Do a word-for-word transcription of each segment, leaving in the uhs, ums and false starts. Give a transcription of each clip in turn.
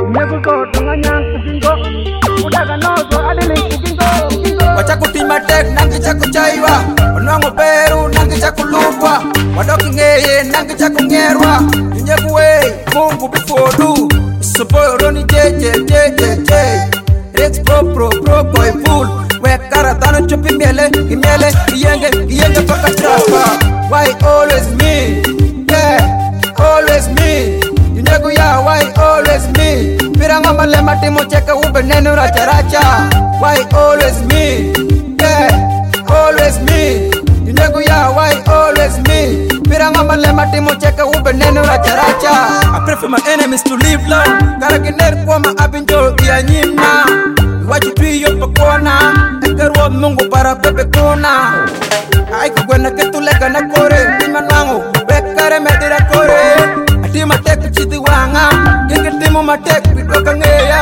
Wacha kutima tek nangi cha kuchaiwa, onwango peru nangi cha kulupwa, wadoki ngeye nangi cha kungerwa, inyeguwe mungu before do, support roni je je je je je, Rex pro pro pro boy full, we karatano chupi miele, miele, yenge yenge paka trapa. Why always me? Yeah, always me. Inyeguwe ya why always me? Piranga male mati mocheka ube nenu racha racha. Why always me? Yeah, always me. Inyeguwe ya why always me? Piranga male mati mocheka ube nenu racha racha. I pray for my enemies to live long. Karakiner kwa ma abinjo ya nyina. Wachi tui yopo kona, ekerwa mungu para pepe kona. Aiko gwena ketulega na kore, tima nangu, wekare medira kore. Atima teku chidi wanga, genge timu mateku bidoka ngeya.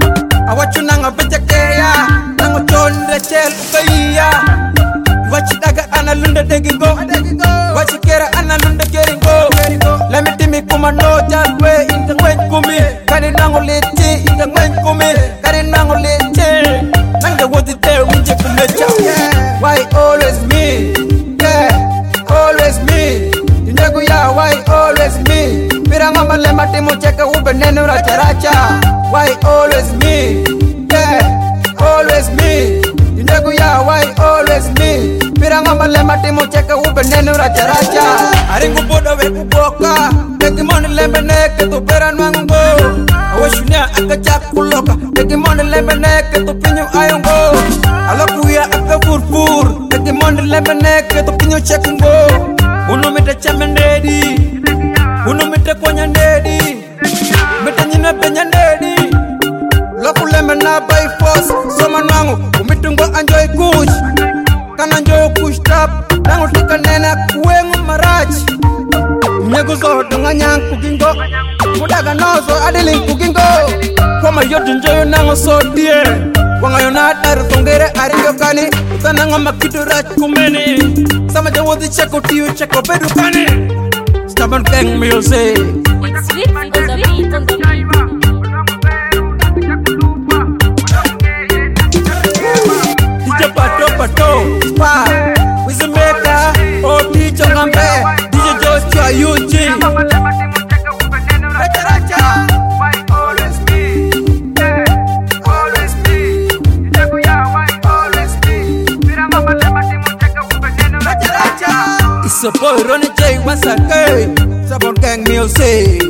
Awachu nanga beja keya, nango chonde chel ukaiya. Wachi daga analunda degingo, wachi kera analunda geringo. Lemi timi kuma no jalwe, inga ngwen kumi. Kani nango leti, inga ngwen kumi. Kani nango leti, nanga wadi te winje kumecha. Why always me? Yeah, always me. Inyeguwe ya why always me? Piranga male mati mocheka ube nenu racha racha. Why always me? Yeah, always me. Inyeguwe ya why always me? Piranga male mati mocheka ube nenu racha racha. Aringu boda we kuboka, teki moni lembe neke tu pera nwango. Awashunia akacha kuloka, teki moni lembe neke tu pinyo ayongo. Alakuya aka furfur, teki moni lembe neke tu pinyo chekungo. Uno mite chame ndedi, uno mite konya ndedi, mite nyina penya ndedi. Loku lembe na by force, soma nwango, umitungo anjoy kush. Kana njo kush tap, nango tika nena kuwengu marachi. Mnyegu zo dunga nyang kugingo, mudaga nozo adiling kugingo. Koma yodu njoyo nango so die, wanga yonat aru tongere aringo kani. Utananga makidu rach kumeni, sama jawodi cheko tiyo cheko bedu kani. Stubborn gang music. It's sweet on the beat, on the beat. D J Pato Pato, Spa, Wizimeka, O D J Ngambe, D J Joshua Eugene. Racha Racha. Why always me? Yeah, always me. Inyeguwe ya why always me? Piranga male mati mocheka ube nenu racha racha. It's a boy Ronnie J once again. Stubborn gang music.